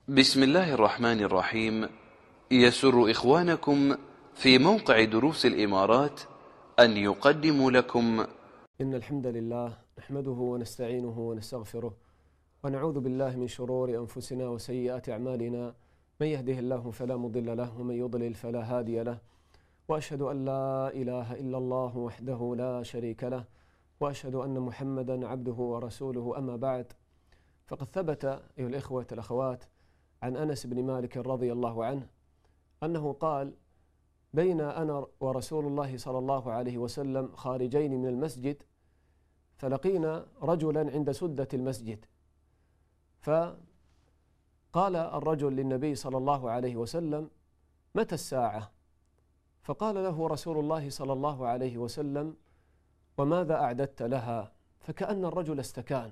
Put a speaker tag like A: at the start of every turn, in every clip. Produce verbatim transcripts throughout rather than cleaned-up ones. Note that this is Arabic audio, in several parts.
A: بسم الله الرحمن الرحيم. يسر إخوانكم في موقع دروس الإمارات أن يقدموا لكم
B: إن الحمد لله نحمده ونستعينه ونستغفره ونعوذ بالله من شرور أنفسنا وسيئات أعمالنا، من يهده الله فلا مضل له ومن يضلل فلا هادي له، وأشهد أن لا إله إلا الله وحده لا شريك له، وأشهد أن محمدا عبده ورسوله. أما بعد، فقد ثبت أيها الإخوة الأخوات عن أنس بن مالك رضي الله عنه أنه قال: بين أنا ورسول الله صلى الله عليه وسلم خارجين من المسجد، فلقينا رجلا عند سدة المسجد، فقال الرجل للنبي صلى الله عليه وسلم: متى الساعة؟ فقال له رسول الله صلى الله عليه وسلم: وماذا أعددت لها؟ فكأن الرجل استكان،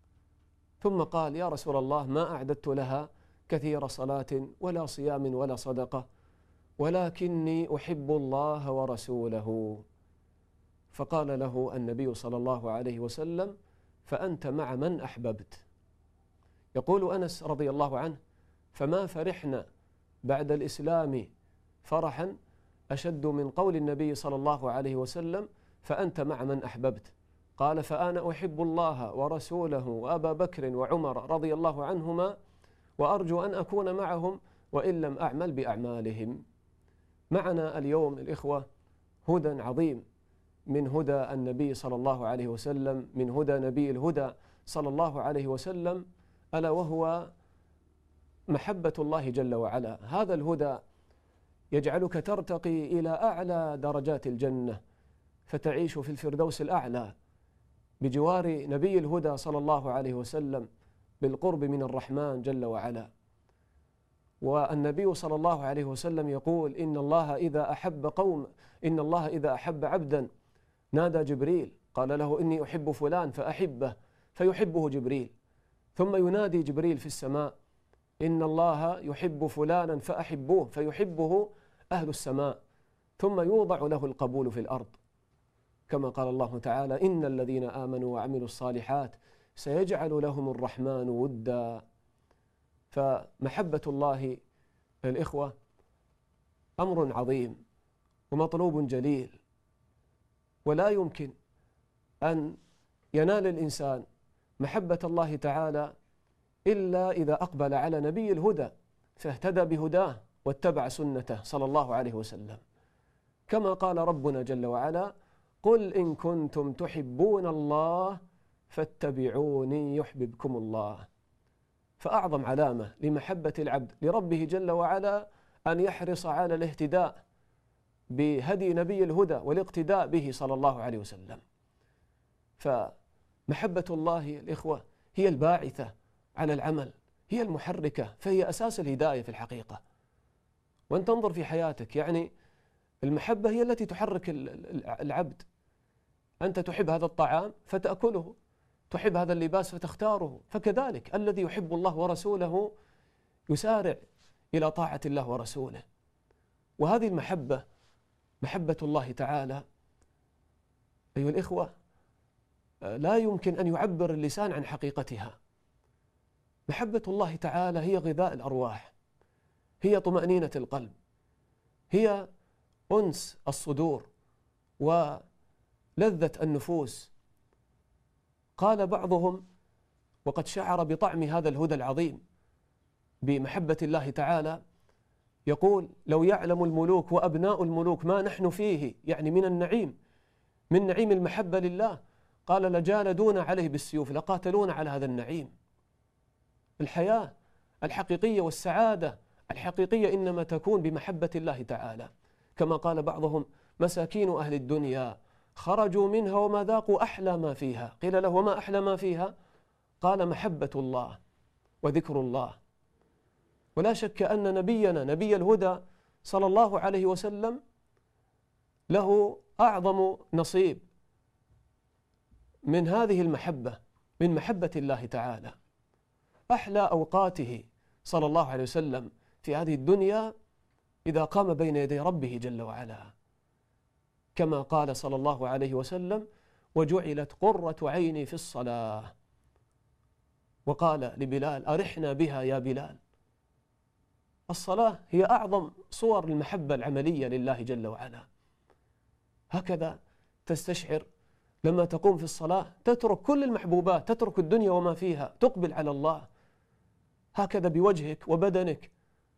B: ثم قال: يا رسول الله، ما أعددت لها كثير صلاة ولا صيام ولا صدقة، ولكني أحب الله ورسوله. فقال له النبي صلى الله عليه وسلم: فأنت مع من أحببت. يقول أنس رضي الله عنه: فما فرحنا بعد الإسلام فرحا أشد من قول النبي صلى الله عليه وسلم: فأنت مع من أحببت. قال: فأنا أحب الله ورسوله وأبا بكر وعمر رضي الله عنهما، وأرجو أن أكون معهم وإن لم أعمل بأعمالهم. معنا اليوم الإخوة هدى عظيم من هدى النبي صلى الله عليه وسلم، من هدى نبي الهدى صلى الله عليه وسلم، ألا وهو محبة الله جل وعلا. هذا الهدى يجعلك ترتقي إلى أعلى درجات الجنة، فتعيش في الفردوس الأعلى بجوار نبي الهدى صلى الله عليه وسلم، بالقرب من الرحمن جل وعلا. والنبي صلى الله عليه وسلم يقول: إن الله إذا أحب قوم إن الله إذا أحب عبدا نادى جبريل، قال له: إني أحب فلان فأحبه، فيحبه جبريل. ثم ينادي جبريل في السماء: إن الله يحب فلانا فأحبوه، فيحبه أهل السماء. ثم يوضع له القبول في الأرض، كما قال الله تعالى: إن الذين آمنوا وعملوا الصالحات سيجعل لهم الرحمن ودا. فمحبة الله الإخوة أمر عظيم ومطلوب جليل، ولا يمكن أن ينال الإنسان محبة الله تعالى إلا إذا أقبل على نبي الهدى فاهتدى بهداه واتبع سنته صلى الله عليه وسلم، كما قال ربنا جل وعلا: قل إن كنتم تحبون الله فاتبعوني يحببكم الله. فأعظم علامة لمحبة العبد لربه جل وعلا أن يحرص على الاهتداء بهدي نبي الهدى والاقتداء به صلى الله عليه وسلم. فمحبة الله الإخوة هي الباعثة على العمل، هي المحركة، فهي أساس الهداية في الحقيقة. وأن تنظر في حياتك، يعني المحبة هي التي تحرك العبد. أنت تحب هذا الطعام فتأكله، تحب هذا اللباس فتختاره، فكذلك الذي يحب الله ورسوله يسارع إلى طاعة الله ورسوله. وهذه المحبة، محبة الله تعالى أيها الإخوة، لا يمكن أن يعبر اللسان عن حقيقتها. محبة الله تعالى هي غذاء الأرواح، هي طمأنينة القلب، هي أنس الصدور ولذة النفوس. قال بعضهم وقد شعر بطعم هذا الهدى العظيم بمحبة الله تعالى، يقول: لو يعلم الملوك وأبناء الملوك ما نحن فيه، يعني من النعيم، من نعيم المحبة لله، قال: لجالدون عليه بالسيوف، لقاتلون على هذا النعيم. الحياة الحقيقية والسعادة الحقيقية إنما تكون بمحبة الله تعالى، كما قال بعضهم: مساكين أهل الدنيا خرجوا منها وما ذاقوا أحلى ما فيها. قيل له: وما أحلى ما فيها؟ قال: محبة الله وذكر الله. ولا شك أن نبينا نبي الهدى صلى الله عليه وسلم له أعظم نصيب من هذه المحبة، من محبة الله تعالى. أحلى أوقاته صلى الله عليه وسلم في هذه الدنيا إذا قام بين يدي ربه جل وعلا، كما قال صلى الله عليه وسلم: وجعلت قرة عيني في الصلاة. وقال لبلال: أرحنا بها يا بلال. الصلاة هي أعظم صور المحبة العملية لله جل وعلا. هكذا تستشعر لما تقوم في الصلاة تترك كل المحبوبات، تترك الدنيا وما فيها، تقبل على الله هكذا بوجهك وبدنك،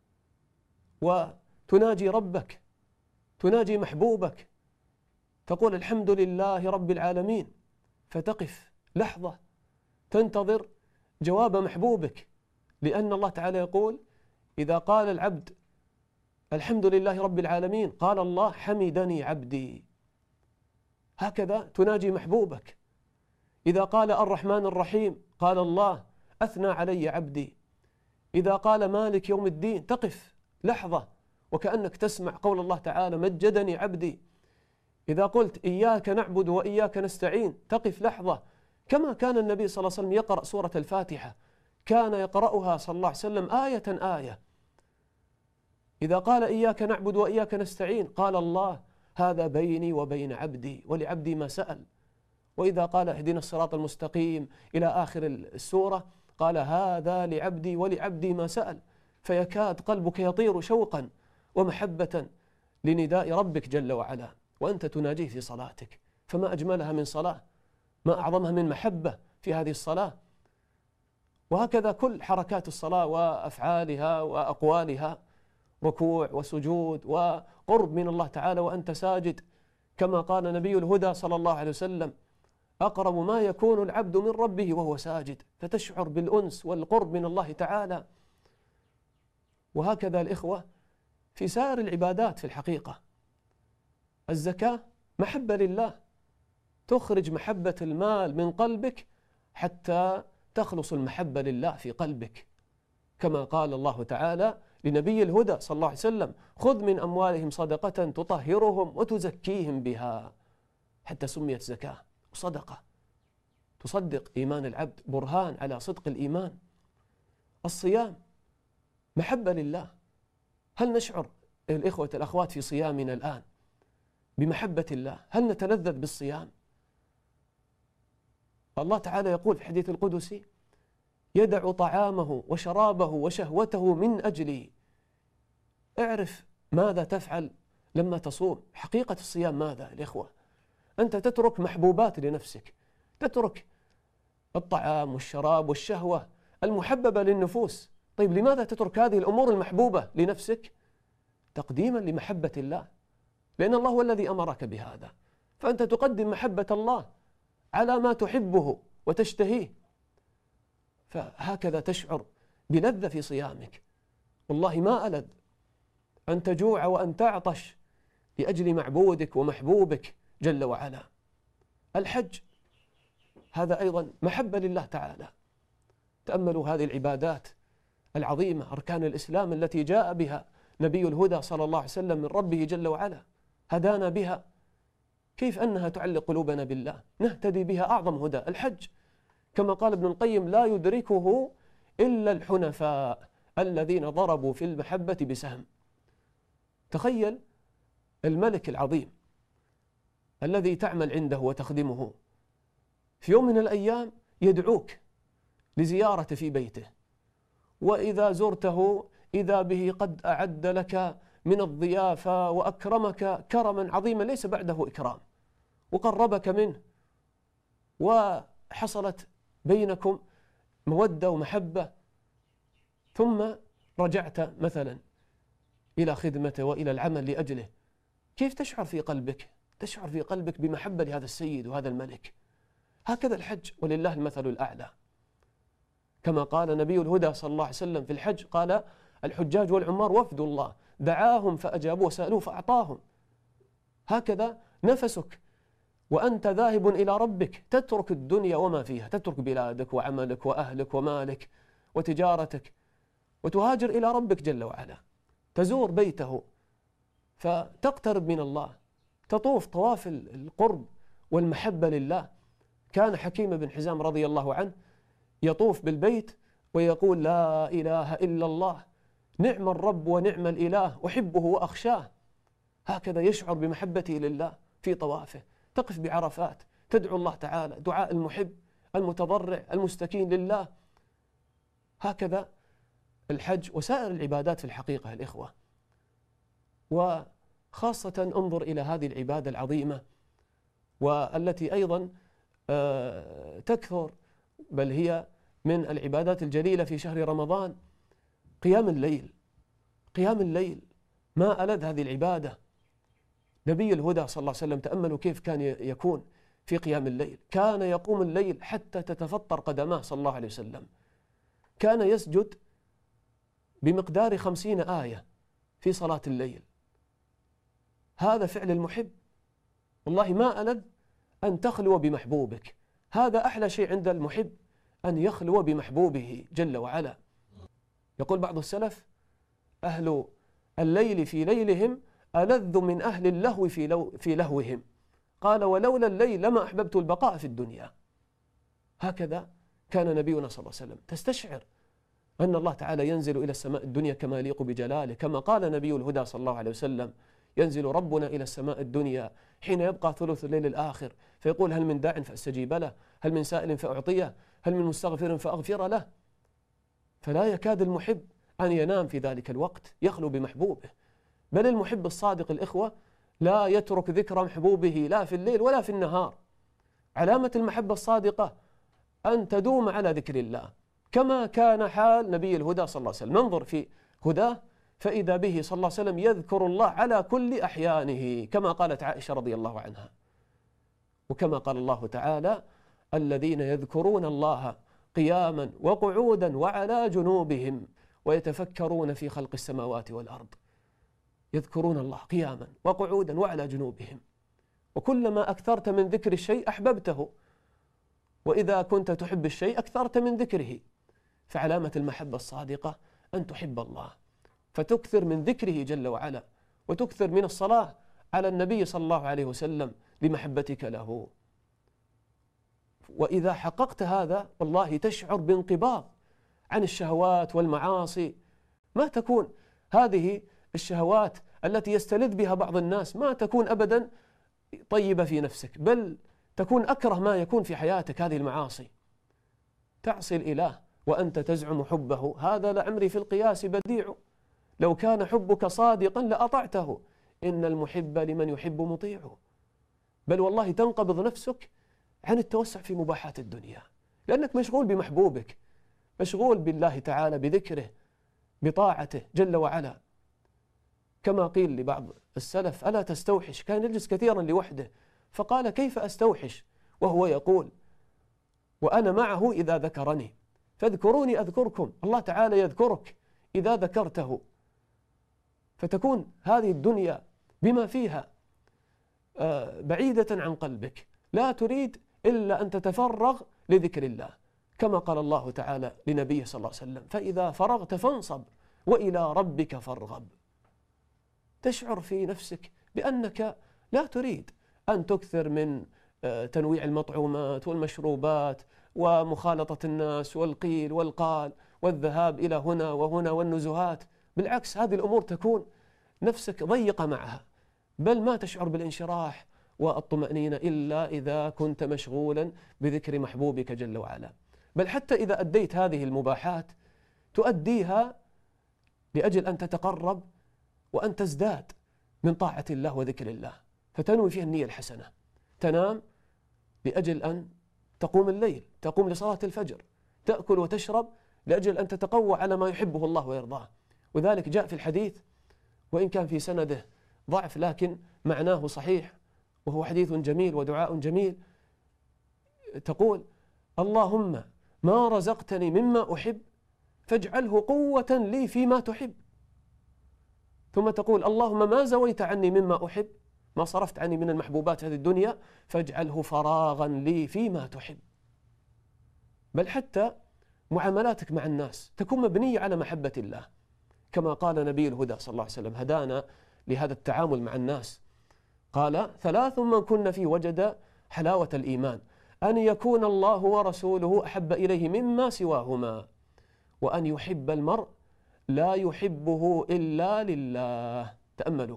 B: وتناجي ربك، تناجي محبوبك، تقول الحمد لله رب العالمين، فتقف لحظة تنتظر جواب محبوبك، لأن الله تعالى يقول إذا قال العبد الحمد لله رب العالمين قال الله حمدني عبدي. هكذا تناجي محبوبك. إذا قال الرحمن الرحيم قال الله أثنى علي عبدي. إذا قال مالك يوم الدين تقف لحظة وكأنك تسمع قول الله تعالى مجدني عبدي. إذا قلت إياك نعبد وإياك نستعين تقف لحظة، كما كان النبي صلى الله عليه وسلم يقرأ سورة الفاتحة، كان يقرأها صلى الله عليه وسلم آية آية. إذا قال إياك نعبد وإياك نستعين قال الله هذا بيني وبين عبدي ولعبدي ما سأل. وإذا قال اهدنا الصراط المستقيم إلى آخر السورة قال هذا لعبدي ولعبدي ما سأل. فيكاد قلبك يطير شوقا ومحبة لنداء ربك جل وعلا وأنت تناجيه في صلاتك. فما أجملها من صلاة، ما أعظمها من محبة في هذه الصلاة. وهكذا كل حركات الصلاة وأفعالها وأقوالها، ركوع وسجود وقرب من الله تعالى وأنت ساجد، كما قال نبي الهدى صلى الله عليه وسلم أقرب ما يكون العبد من ربه وهو ساجد، فتشعر بالأنس والقرب من الله تعالى. وهكذا الإخوة في سائر العبادات في الحقيقة. الزكاة محبة لله، تخرج محبة المال من قلبك حتى تخلص المحبة لله في قلبك، كما قال الله تعالى لنبي الهدى صلى الله عليه وسلم خذ من أموالهم صدقة تطهرهم وتزكيهم بها، حتى سميت زكاة وصدقة، تصدق إيمان العبد، برهان على صدق الإيمان. الصيام محبة لله. هل نشعر الإخوة الأخوات في صيامنا الآن بمحبة الله؟ هل نتلذذ بالصيام؟ الله تعالى يقول في الحديث القدسي يدع طعامه وشرابه وشهوته من أجلي. اعرف ماذا تفعل لما تصوم. حقيقة الصيام ماذا الإخوة؟ أنت تترك محبوبات لنفسك، تترك الطعام والشراب والشهوة المحببة للنفوس. طيب لماذا تترك هذه الأمور المحبوبة لنفسك؟ تقديما لمحبة الله، لأن الله هو الذي أمرك بهذا، فأنت تقدم محبة الله على ما تحبه وتشتهيه. فهكذا تشعر بلذة في صيامك. والله ما ألذ أن تجوع وأن تعطش لأجل معبودك ومحبوبك جل وعلا. الحج هذا أيضا محبة لله تعالى. تأملوا هذه العبادات العظيمة، أركان الإسلام التي جاء بها نبي الهدى صلى الله عليه وسلم من ربه جل وعلا، هدانا بها، كيف أنها تعلق قلوبنا بالله، نهتدي بها أعظم هدى. الحج كما قال ابن القيم لا يدركه إلا الحنفاء الذين ضربوا في المحبة بسهم. تخيل الملك العظيم الذي تعمل عنده وتخدمه في يوم من الأيام يدعوك لزيارة في بيته، وإذا زرته إذا به قد أعد لك من الضيافة وأكرمك كرما عظيما ليس بعده إكرام، وقربك منه، وحصلت بينكم مودة ومحبة، ثم رجعت مثلا إلى خدمته وإلى العمل لأجله. كيف تشعر في قلبك؟ تشعر في قلبك بمحبة لهذا السيد وهذا الملك. هكذا الحج ولله المثل الأعلى، كما قال نبي الهدى صلى الله عليه وسلم في الحج قال الحجاج والعمار وفد الله دعاهم فأجابوا وسألوه فأعطاهم. هكذا نفسك وأنت ذاهب إلى ربك تترك الدنيا وما فيها، تترك بلادك وعملك وأهلك ومالك وتجارتك وتهاجر إلى ربك جل وعلا، تزور بيته فتقترب من الله، تطوف طواف القرب والمحبة لله. كان حكيم بن حزام رضي الله عنه يطوف بالبيت ويقول لا إله إلا الله، نعم الرب ونعم الإله، أحبه وأخشاه. هكذا يشعر بمحبته لله في طوافه. تقف بعرفات تدعو الله تعالى دعاء المحب المتضرع المستكين لله. هكذا الحج وسائر العبادات في الحقيقة الإخوة. وخاصة انظر إلى هذه العبادة العظيمة والتي أيضا تكثر، بل هي من العبادات الجليلة في شهر رمضان، قيام الليل. قيام الليل ما ألذ هذه العبادة. نبي الهدى صلى الله عليه وسلم تأملوا كيف كان يكون في قيام الليل. كان يقوم الليل حتى تتفطر قدماه صلى الله عليه وسلم. كان يسجد بمقدار خمسين آية في صلاة الليل. هذا فعل المحب. والله ما ألذ أن تخلو بمحبوبك. هذا أحلى شيء عند المحب، أن يخلو بمحبوبه جل وعلا. يقول بعض السلف: أهل الليل في ليلهم ألذ من أهل اللهو في, لو في لهوهم. قال: ولولا الليل لما أحببت البقاء في الدنيا. هكذا كان نبينا صلى الله عليه وسلم. تستشعر أن الله تعالى ينزل إلى السماء الدنيا كما يليق بجلاله، كما قال نبي الهدى صلى الله عليه وسلم: ينزل ربنا إلى السماء الدنيا حين يبقى ثلث الليل الآخر فيقول: هل من داع فأستجيب له، هل من سائل فأعطيه، هل من مستغفر فأغفر له. فلا يكاد المحب أن ينام في ذلك الوقت، يخلو بمحبوبه. بل المحب الصادق الإخوة لا يترك ذكر محبوبه لا في الليل ولا في النهار. علامة المحبة الصادقة أن تدوم على ذكر الله، كما كان حال نبي الهدى صلى الله عليه وسلم. ننظر في هداه فإذا به صلى الله عليه وسلم يذكر الله على كل أحيانه، كما قالت عائشة رضي الله عنها، وكما قال الله تعالى: الذين يذكرون الله قياما وقعودا وعلى جنوبهم ويتفكرون في خلق السماوات والأرض. يذكرون الله قياما وقعودا وعلى جنوبهم. وكلما أكثرت من ذكر الشيء أحببته، وإذا كنت تحب الشيء أكثرت من ذكره. فعلامة المحبة الصادقة أن تحب الله، فتكثر من ذكره جل وعلا، وتكثر من الصلاة على النبي صلى الله عليه وسلم لمحبتك له. وإذا حققت هذا والله تشعر بانقباض عن الشهوات والمعاصي. ما تكون هذه الشهوات التي يستلذ بها بعض الناس ما تكون أبدا طيبة في نفسك، بل تكون أكره ما يكون في حياتك هذه المعاصي. تعصي الإله وأنت تزعم حبه، هذا لعمري في القياس بديع. لو كان حبك صادقا لأطعته، إن المحب لمن يحب مطيعه. بل والله تنقبض نفسك عن التوسع في مباحات الدنيا، لأنك مشغول بمحبوبك، مشغول بالله تعالى، بذكره، بطاعته جل وعلا. كما قيل لبعض السلف: ألا تستوحش؟ كان يجلس كثيرا لوحده، فقال: كيف أستوحش وهو يقول: وأنا معه إذا ذكرني فاذكروني أذكركم. الله تعالى يذكرك إذا ذكرته. فتكون هذه الدنيا بما فيها بعيدة عن قلبك، لا تريد إلا أن تتفرغ لذكر الله، كما قال الله تعالى لنبيه صلى الله عليه وسلم: فإذا فرغت فانصب وإلى ربك فارغب. تشعر في نفسك بأنك لا تريد أن تكثر من تنويع المطعومات والمشروبات ومخالطة الناس والقيل والقال والذهاب إلى هنا وهنا والنزهات. بالعكس، هذه الأمور تكون نفسك ضيقة معها، بل ما تشعر بالانشراح والطمأنينة إلا إذا كنت مشغولا بذكر محبوبك جل وعلا. بل حتى إذا أديت هذه المباحات تؤديها لأجل أن تتقرب وأن تزداد من طاعة الله وذكر الله، فتنوي فيها النية الحسنة. تنام لأجل أن تقوم الليل، تقوم لصلاة الفجر، تأكل وتشرب لأجل أن تتقوى على ما يحبه الله ويرضاه. وذلك جاء في الحديث، وإن كان في سنده ضعف لكن معناه صحيح، وهو حديث جميل ودعاء جميل. تقول: اللهم ما رزقتني مما أحب فاجعله قوة لي فيما تحب. ثم تقول: اللهم ما زويت عني مما أحب، ما صرفت عني من المحبوبات هذه الدنيا، فاجعله فراغا لي فيما تحب. بل حتى معاملاتك مع الناس تكون مبنية على محبة الله، كما قال نبي الهدى صلى الله عليه وسلم: هدانا لهذا التعامل مع الناس. قال: ثلاث من كن فيه وجد حلاوة الإيمان: أن يكون الله ورسوله أحب إليه مما سواهما، وأن يحب المرء لا يحبه إلا لله. تأملوا،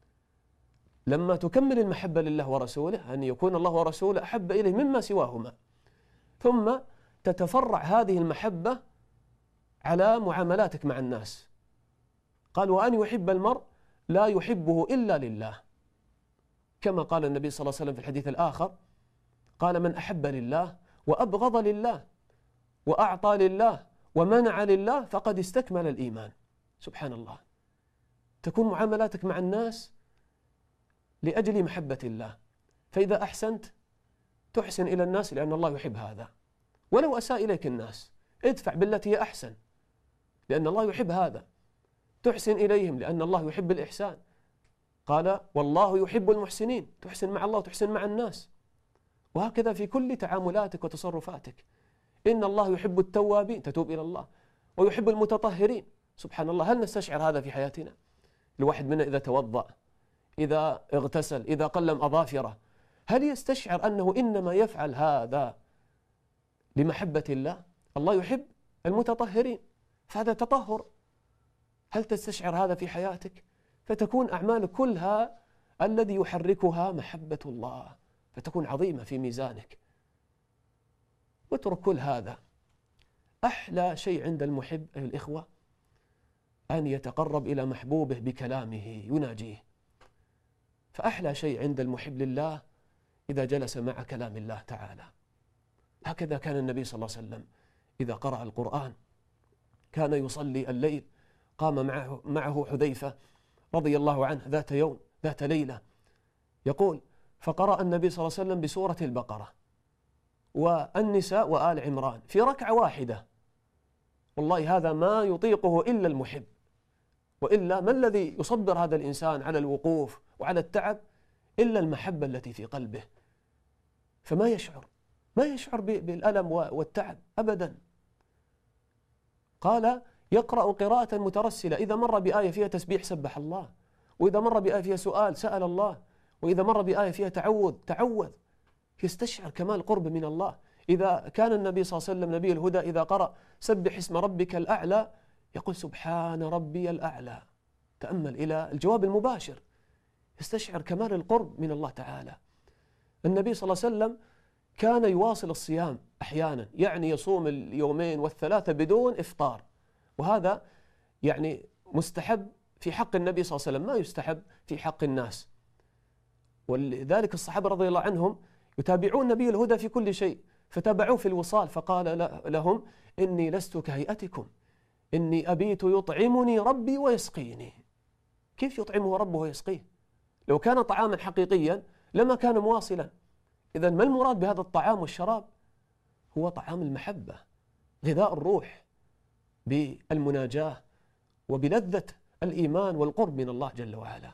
B: لما تكمل المحبة لله ورسوله أن يكون الله ورسوله أحب إليه مما سواهما، ثم تتفرع هذه المحبة على معاملاتك مع الناس. قال وأن يحب المرء لا يحبه إلا لله، كما قال النبي صلى الله عليه وسلم في الحديث الآخر، قال من أحب لله وأبغض لله وأعطى لله ومنع لله فقد استكمل الإيمان. سبحان الله، تكون معاملاتك مع الناس لأجل محبة الله، فإذا أحسنت تحسن إلى الناس لأن الله يحب هذا، ولو أساء إليك الناس ادفع بالتي هي أحسن لأن الله يحب هذا، تحسن إليهم لأن الله يحب الإحسان. قال والله يحب المحسنين، تحسن مع الله وتحسن مع الناس، وهكذا في كل تعاملاتك وتصرفاتك. إن الله يحب التوابين، تتوب إلى الله، ويحب المتطهرين. سبحان الله، هل نستشعر هذا في حياتنا؟ الواحد منا إذا توضأ، إذا اغتسل، إذا قلم أظافره، هل يستشعر أنه إنما يفعل هذا لمحبة الله؟ الله يحب المتطهرين، فهذا تطهر. هل تستشعر هذا في حياتك؟ فتكون أعمالك كلها الذي يحركها محبة الله، فتكون عظيمة في ميزانك. واترك كل هذا. أحلى شيء عند المحب أيها الإخوة أن يتقرب إلى محبوبه بكلامه يناجيه. فأحلى شيء عند المحب لله إذا جلس مع كلام الله تعالى. هكذا كان النبي صلى الله عليه وسلم إذا قرأ القرآن كان يصلي الليل. قام معه, معه حذيفة رضي الله عنه ذات يوم ذات ليلة، يقول فقرأ النبي صلى الله عليه وسلم بسورة البقرة والنساء وآل عمران في ركعة واحدة. والله هذا ما يطيقه إلا المحب، وإلا ما الذي يصبر هذا الإنسان على الوقوف وعلى التعب إلا المحبة التي في قلبه، فما يشعر ما يشعر بالألم والتعب أبدا. قال يقرأ قراءة مترسلة، إذا مر بآية فيها تسبيح سبح الله، وإذا مر بآية فيها سؤال سأل الله، وإذا مر بآية فيها تعوذ تعوذ، يستشعر كمال قرب من الله. إذا كان النبي صلى الله عليه وسلم نبي الهدى إذا قرأ سبح اسم ربك الأعلى يقول سبحان ربي الأعلى. تأمل إلى الجواب المباشر، يستشعر كمال القرب من الله تعالى. النبي صلى الله عليه وسلم كان يواصل الصيام أحيانا، يعني يصوم اليومين والثلاثة بدون إفطار، وهذا يعني مستحب في حق النبي صلى الله عليه وسلم، ما يستحب في حق الناس. ولذلك الصحابة رضي الله عنهم يتابعون نبي الهدى في كل شيء، فتابعوه في الوصال فقال لهم إني لست كهيئتكم، إني أبيت يطعمني ربي ويسقيني. كيف يطعمه ربه ويسقيه؟ لو كان طعاما حقيقيا لما كان مواصلا. إذن ما المراد بهذا الطعام والشراب؟ هو طعام المحبة، غذاء الروح بالمناجاة وبلذة الإيمان والقرب من الله جل وعلا.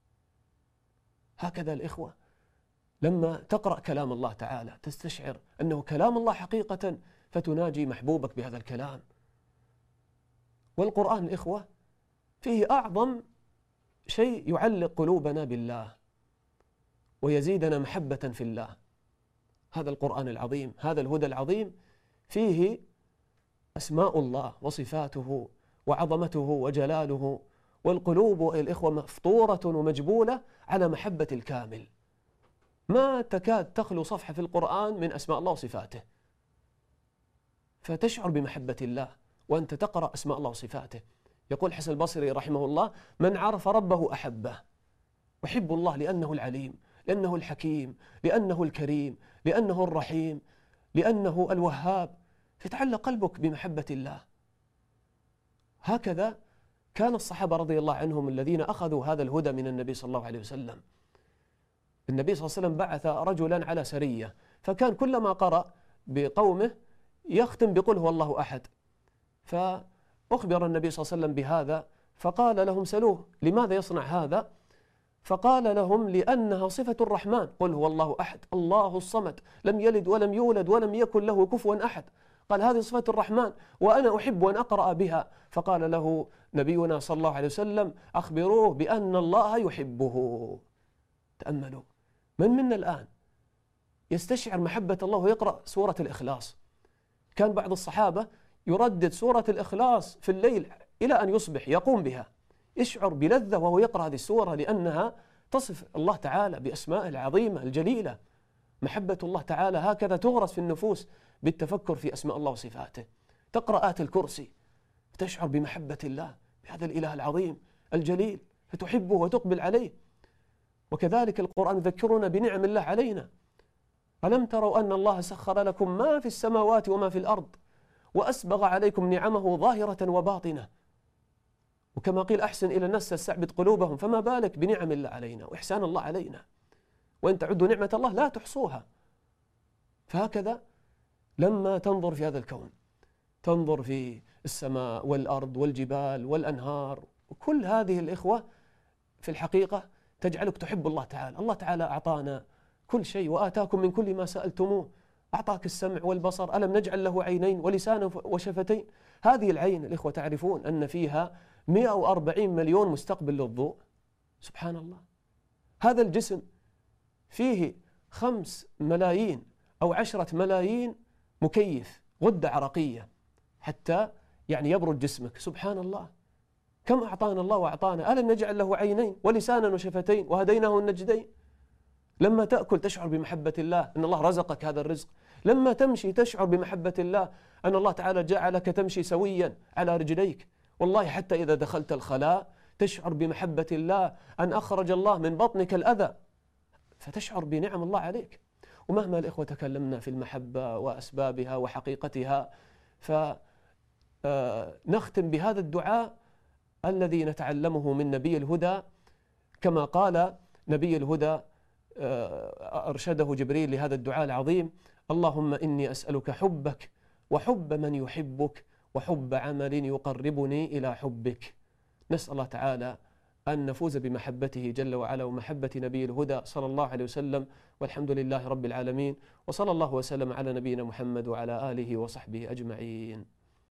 B: هكذا الإخوة لما تقرأ كلام الله تعالى تستشعر أنه كلام الله حقيقة، فتناجي محبوبك بهذا الكلام. والقرآن الإخوة فيه أعظم شيء يعلق قلوبنا بالله ويزيدنا محبة في الله. هذا القرآن العظيم، هذا الهدى العظيم، فيه أسماء الله وصفاته وعظمته وجلاله، والقلوب الإخوة مفطورة ومجبولة على محبة الكامل. ما تكاد تخلو صفحة في القرآن من أسماء الله وصفاته، فتشعر بمحبة الله وأنت تقرأ أسماء الله وصفاته. يقول حسن البصري رحمه الله من عرف ربه أحبه. أحب الله لأنه العليم، لأنه الحكيم، لأنه الكريم، لأنه الرحيم، لأنه الوهاب، فتعلق قلبك بمحبة الله. هكذا كان الصحابة رضي الله عنهم الذين أخذوا هذا الهدى من النبي صلى الله عليه وسلم. النبي صلى الله عليه وسلم بعث رجلا على سرية، فكان كلما قرأ بقومه يختم بقل هو الله أحد، فأخبر النبي صلى الله عليه وسلم بهذا، فقال لهم سلوه لماذا يصنع هذا؟ فقال لهم لأنها صفة الرحمن، قل هو الله أحد الله الصمد لم يلد ولم يولد ولم يكن له كفوا أحد. قال هذه صفة الرحمن وأنا أحب أن أقرأ بها. فقال له نبينا صلى الله عليه وسلم أخبروه بأن الله يحبه. تأملوا، من منا الآن يستشعر محبة الله ويقرأ سورة الإخلاص؟ كان بعض الصحابة يردد سورة الإخلاص في الليل إلى أن يصبح يقوم بها، يشعر بلذة وهو يقرأ هذه السورة لأنها تصف الله تعالى بأسماء العظيمة الجليلة. محبة الله تعالى هكذا تغرس في النفوس بالتفكر في أسماء الله وصفاته. تقرأ آية الكرسي فتشعر بمحبة الله، بهذا الإله العظيم الجليل، فتحبه وتقبل عليه. وكذلك القرآن يذكرنا بنعم الله علينا. ألم تروا أن الله سخر لكم ما في السماوات وما في الأرض وأسبغ عليكم نعمه ظاهرة وباطنة. وكما قيل أحسن إلى الناس تستعبد قلوبهم، فما بالك بنعم الله علينا وإحسان الله علينا، وإن تعدوا نعمة الله لا تحصوها. فهكذا لما تنظر في هذا الكون، تنظر في السماء والأرض والجبال والأنهار، وكل هذه الإخوة في الحقيقة تجعلك تحب الله تعالى. الله تعالى أعطانا كل شيء وآتاكم من كل ما سألتموه، أعطاك السمع والبصر، ألم نجعل له عينين ولسانا وشفتين. هذه العين الإخوة تعرفون أن فيها مئة وأربعين مليون مستقبل للضوء، سبحان الله. هذا الجسم فيه خمس ملايين أو عشرة ملايين مكيف، غدة عرقية، حتى يعني يبرد جسمك، سبحان الله. كم أعطانا الله وأعطانا. ألم نجعل له عينين ولسانا وشفتين وهديناه النجدين. لما تأكل تشعر بمحبة الله أن الله رزقك هذا الرزق. لما تمشي تشعر بمحبة الله أن الله تعالى جعلك تمشي سويا على رجليك. والله حتى إذا دخلت الخلاء تشعر بمحبة الله أن أخرج الله من بطنك الأذى، فتشعر بنعم الله عليك. ومهما الإخوة تكلمنا في المحبة وأسبابها وحقيقتها، فنختم بهذا الدعاء الذي نتعلمه من نبي الهدى. كما قال نبي الهدى أرشده جبريل لهذا الدعاء العظيم: اللهم إني أسألك حبك وحب من يحبك وحب عمل يقربني إلى حبك. نسأل الله تعالى أن نفوز بمحبته جل وعلا ومحبة نبي الهدى صلى الله عليه وسلم، والحمد لله رب العالمين، وصلى الله وسلم على نبينا محمد وعلى آله وصحبه أجمعين.